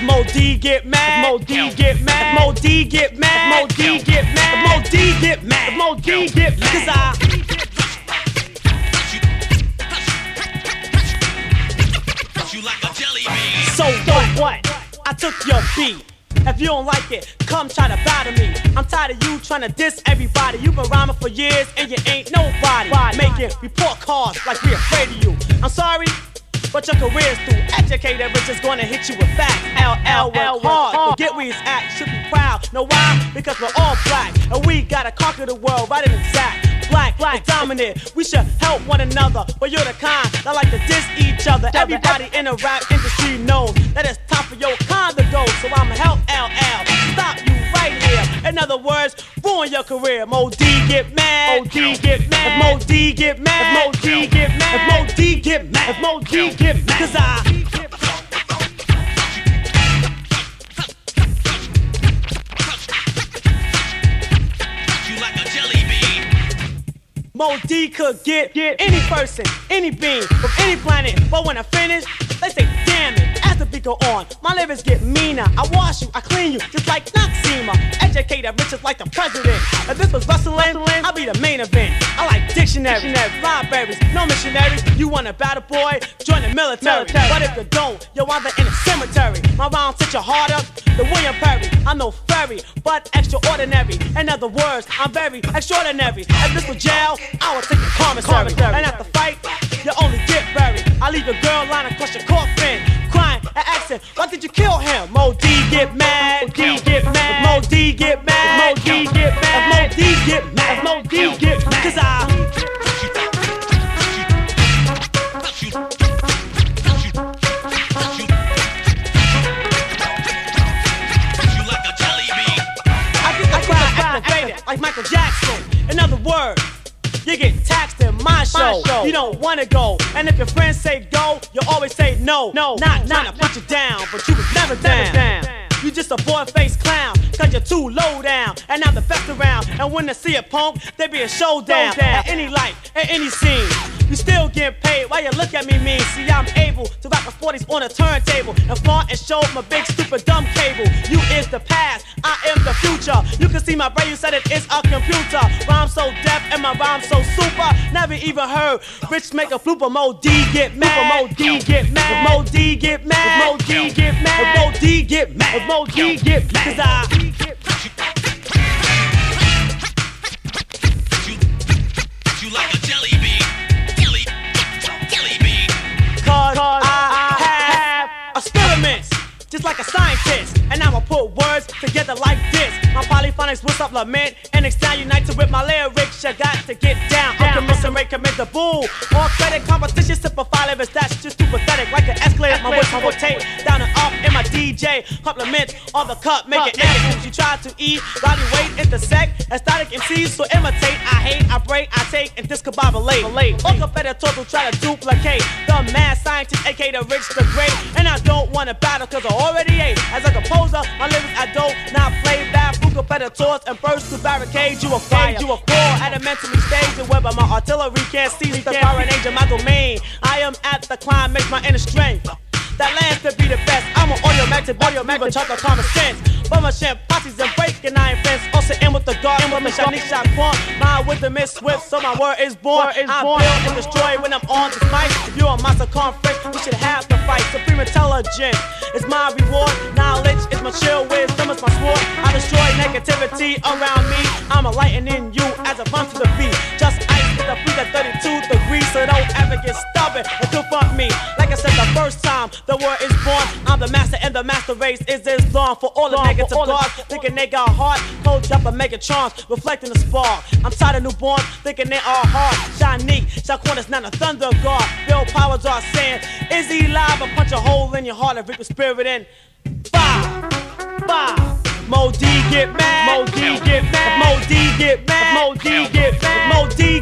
Mo D get mad, Mo D get mad, Mo D get mad, Mo D get mad, Mo D get mad, Mo D get mad, 'cause So what? I took your beat. If you don't like it, come try to battle me. I'm tired of you trying to diss everybody. You've been rhyming for years and you ain't nobody. Making report cards like we're afraid of you. I'm sorry, but your career's through. Educated rich is gonna hit you with facts. LL work hard, forget where he's at. Should be proud. Know why? Because we're all black and we gotta conquer the world right in exact. Black is dominant. We should help one another, but you're the kind that like to diss each other. Everybody in the rap industry knows that it's time for your kind to go. So I'ma help LL stop you right here. In other words, ruin your career. Mo D get mad, Mo D get mad, Mo D get mad, Mo D get mad, Mo D get mad, Mo D get mad, 'cause Mo D could get any person, any being, from any planet. But when I finish, they say, damn it, as the beat go on, my lyrics get meaner. I wash you, I clean you, just like Noxema. Educated, rich is like the president. If this was wrestling, I'll be the main event. I like dictionaries, libraries, no missionaries. You want a battle boy? Join the military. But if you don't, you're either in a cemetery. My rhymes hit you harder than William Perry. I'm no fairy, but extraordinary. In other words, I'm very extraordinary. If this was jail, I would take the commissary. And at the fight, you only get buried. I leave your girl lying across your coffin, crying and asking, why did you kill him? Mo D get mad, Mo D get mad, Mo D get mad, Mo D get mad, Mo D get mad, Mo D get mad, 'cause like Michael Jackson. In other words, you get taxed in my show. You don't wanna go, and if your friends say go, you always say no. Not trying to put you down, but you was never down. You just a boy-faced clown, 'cause you're too low down. And now the best around, and when they see a punk, they be a showdown. At any light, at any scene, you still get paid. Why you look at me mean? See, I'm able to rock the 40s on a turntable and flaunt and show my big stupid dumb cable. You is the past, I am the future. You can see my brain, you said it is a computer. Rhyme so deaf and my rhyme so super. Never even heard Rich make a flooper. Mo D get mad, Mo D get mad, Mo D get mad, Mo D get mad, Mo D get mad, Mo D get mad, 'cause you like a jelly bean, jelly bean. 'Cause I have experiments, just like a scientist, and I'ma put words together like this. My polyphonics will supplement and extend united with my lyrics. You got to get down. Commiserate, commit the bull. All credit competition, simplify lyrics. That's just too pathetic. Like an escalator, my voice will rotate down and up in my DJ. Compliments on the cup, make it egg. You try to eat, body weight, intersect, and static MCs. So imitate, I hate, I break, I take, and discombobulate. All competitors will try to duplicate the mad scientist, aka the rich, the great. And I don't want to battle, 'cause I already ate. As a composer, my lyrics I don't not play bad. Competitors and burst to barricade. You a fire, you a core at a mentally stage. And whether my artillery can't seize the foreign age of my domain, I am at the climax, my inner strength that lands to be the best. I'm an audio magnet, chuck of common sense. But my champ posses and breaking iron fence. Also in with the guard, in with my Shanique shot form. Mine with the Miss Swift, so my word is born. I'm built and destroyed when I'm on this mic. If you're a monster conference, we should have to fight. Supreme intelligence is my reward. Knowledge is my chill, wisdom is my sword. I destroy negativity around me. I'm enlightening you as I run to the beat. Just ice with a freeze at 32 degrees, so don't ever get stubborn and confront me. Like I said the first time the word is born, I'm the master and the master race is Islam. For all the negative gods, thinking they got heart, cold up and Megatrons, reflecting the spark. I'm tired of newborn, thinking they are hard. Shanique, Shaquan not a thunder god. Bill Powers are saying, is he live? I punch a hole in your heart and rip the spirit in. Bye. Mo D get mad, Mo D get mad, Mo D get mad, Mo D get mad, Mo D